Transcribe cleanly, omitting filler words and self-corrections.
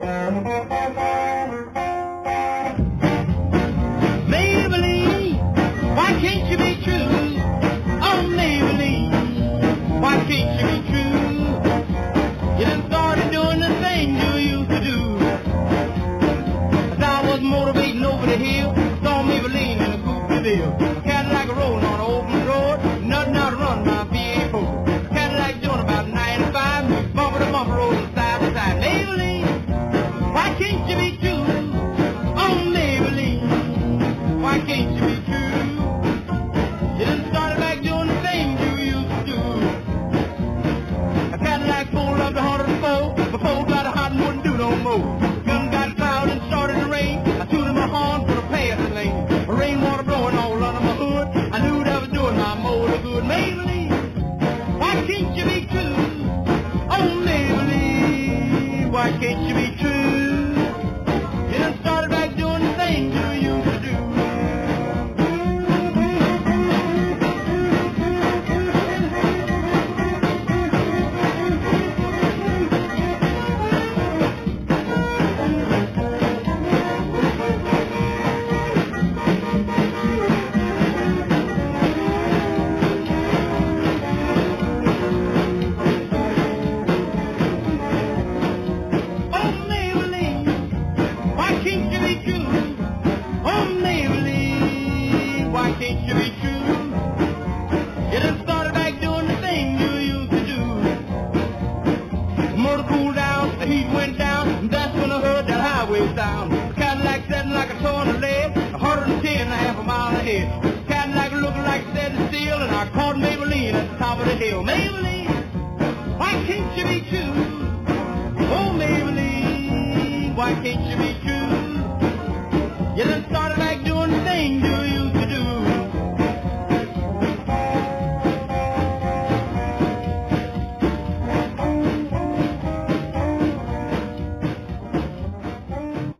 Maybelline, why can't you be true? Oh, Maybelline, why can't you be true? You done started doing the things you used to do. As I was motivating over the hill, saw Maybelline in a Coupe Cadillac rolling on an open road, nothing out to run my V8 Cadillac doing about 95, bumper to bumper rolling side to side. Maybelline, why can't you be true? Oh, Maybelline, why can't you be true? You done started back doing the things you used to do. A Cadillac pulled up to 104, before got hot and wouldn't do no more. Gun got cloud and started to rain. I tooted my horn for the passing lane. Rainwater blowing all under my hood. I knew that was doing my motor good. Maybelline, why can't you be true? Oh, Maybelline, why can't you be true? You done started back doing the things you used to do. Can't you be true? You done started back doing the thing you used to do. The motor cooled down, the heat went down, and that's when I heard that highway sound. The Cadillac setting like a toy in the leg, 110 and a half a mile ahead. The Cadillac looking like steady steel, and I caught Maybelline at the top of the hill. Maybelline, why can't you be true? Oh, Maybelline, why can't you be